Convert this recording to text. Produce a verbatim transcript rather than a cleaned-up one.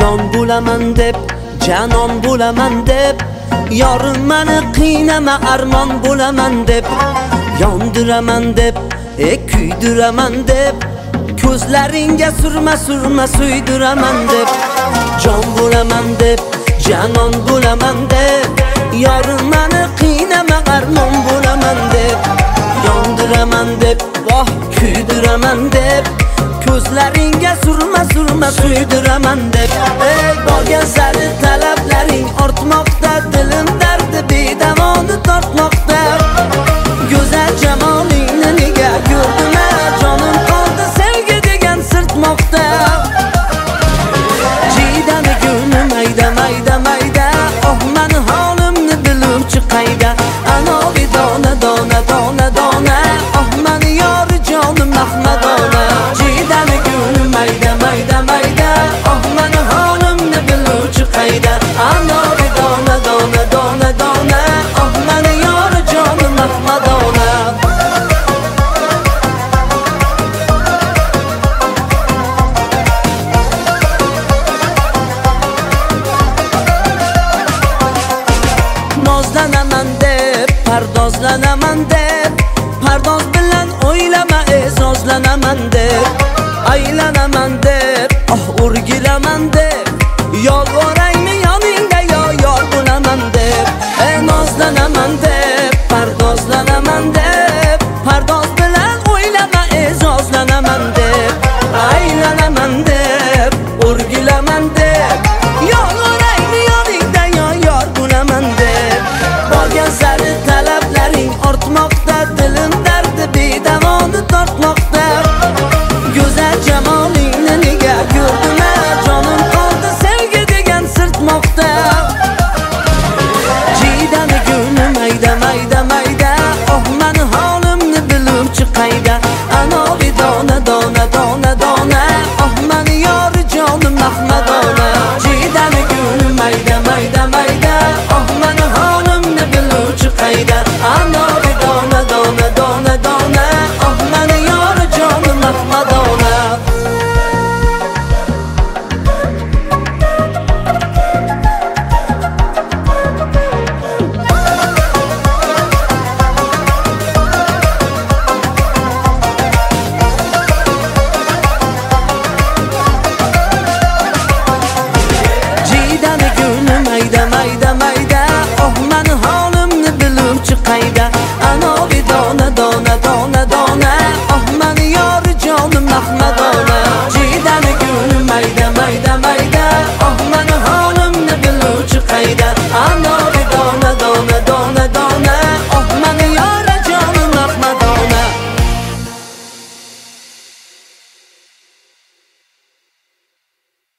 jon bo'laman deb, janon bo'laman deb, yorim meni qiynama armon bo'laman deb, yondiraman deb, e kuydiraman deb, ko'zlaringga surma surma suydiraman deb, jon bo'laman deb, janon bo'laman deb, yorim meni qiynama armon bo'laman deb, yondiraman deb, voh kuydiraman deb, ko'zlaringga surma surma suydiraman deb. Ey borgan sari talablaring ortmoqda, dilim dardi bedavoni tortmoqda. Go'zal jamolingni nega ko'rdim, jonim qoldi sevgi degan sirtmoqda. Jiydani gulni mayda mayda mayda, oh meni holimni biluvchi qayda. Anovi dona dona dona dona, oh meni yori jonim mahmadona. Jiydani gulni mayda mayda mayda, oh meni holimni biluvchi qayda. Anovi dona dona dona dona, oh meni yori jonim mahmadona. Nozlanaman deb, pardozlanaman deb, pardoz bilan o'ylama e'zozlanaman deb, aylanaman deb, oh o'rgilaman deb, yolvoraymi yoningda yo yor bo'laman deb. E nozlanaman deb, pardozlanaman deb, pardoz bilan o'ylama e'zozlanaman deb, aylanaman deb, o'rgilaman deb, yolvoraymi yoningda yo yor bo'laman deb. Borgan sari talablaring ortmoqda, dilim dardi bedavoni tortmoqda. Go'zal jamolingni nega ko'rdim, jonim qoldi sevgi degan sirtmoqda. Jiydani gulni mayda mayda mayda, oh meni holimni biluvchi qayda. Anovi dona dona dona dona, oh meni yori jonim mahmadona. Jiydani gulni mayda mayda mayda, oh meni holimni biluvchi qayda. Anovi dona dona dona dona, oh meni yori jonim mahmadona. Jiydani gulni mayda mayda mayda, oh meni holimni biluvchi qayda. Ano